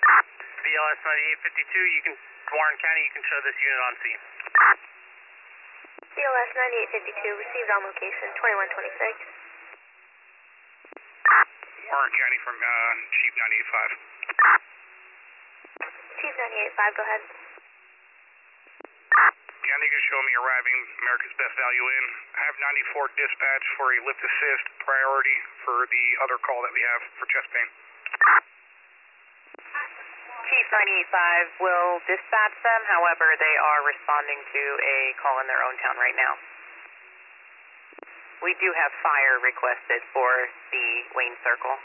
BLS 9852, you can, Warren County, you can show this unit on scene. BLS 9852, received on location, 2126. Warren County from Chief 985. Chief 985, go ahead. County can show me arriving America's Best Value Inn. I have 94 dispatch for a lift assist priority for the other call that we have for chest pain. Chief 985 will dispatch them, however, they are responding to a call in their own town right now. We do have fire requested for the Wayne Circle.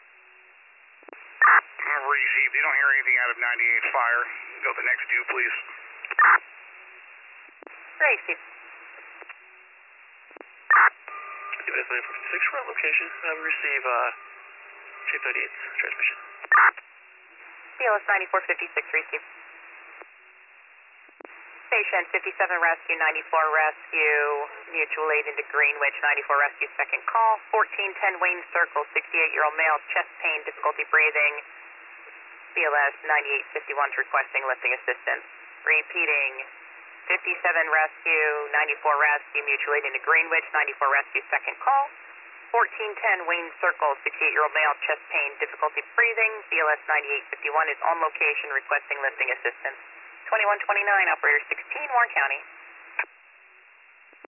Received. You don't hear anything out of 98 fire. Go to the next due, please. Great, Chief. BLS 956, we're on location. We receive Chief 98's transmission. BLS 9456, receive. Station 57 Rescue, 94 Rescue, mutual aid into Greenwich, 94 Rescue, second call. 1410 Wayne Circle, 68-year-old male, chest pain, difficulty breathing. BLS 9851 requesting lifting assistance. Repeating, 57 Rescue, 94 Rescue, mutual aid into Greenwich, 94 Rescue, second call. 1410 Wayne Circle, 68-year-old male, chest pain, difficulty breathing. BLS 9851 is on location requesting lifting assistance. 2129, operator 16, Warren County.